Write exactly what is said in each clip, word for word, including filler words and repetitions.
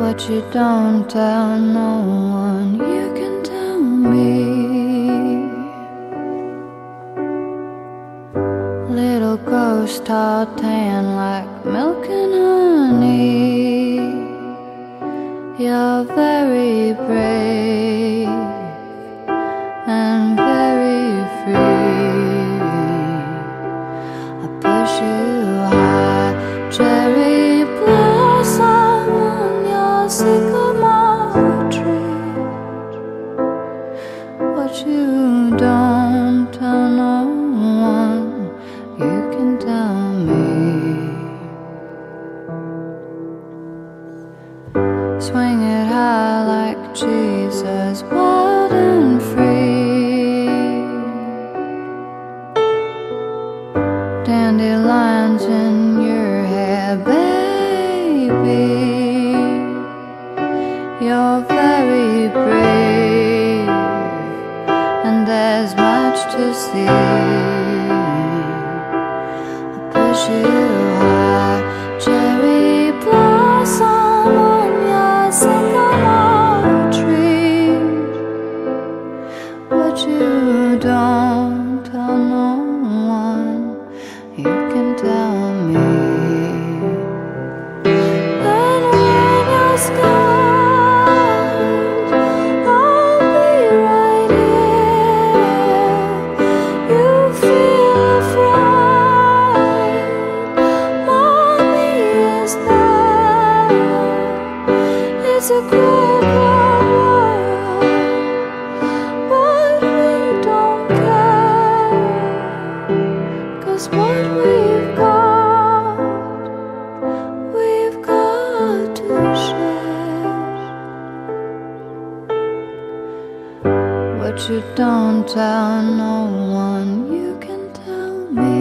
What you don't tell no one, you can tell me. Little ghost heart tan like milk and honey. You're very brave and very free. I push you high, cherry blossom on your sycamore tree. What you don't tell no one, you can tell me. Swing it high like Jesus, wild and free. Dandelions in your hair, baby. You're very brave, and there's much to see. I push you high, cherry blossom on your sycamore tree. What you don't tell no one, you can tell me. And when you're scared, I'll be right here. You feel afraid, mommy is there. It's a cruel world, but we don't care. 'Cause what we've got, we've got to share. What you don't tell no one, you can tell me.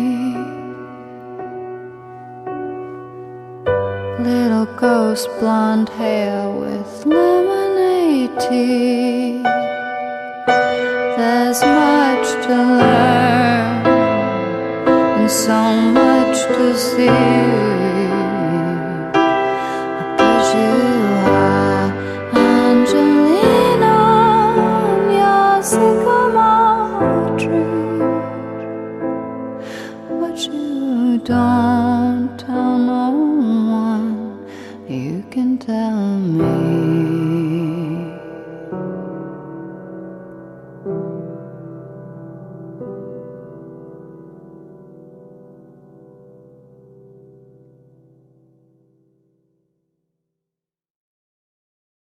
Little ghost blonde hair with lemonade tea. There's much to learn and so much to see.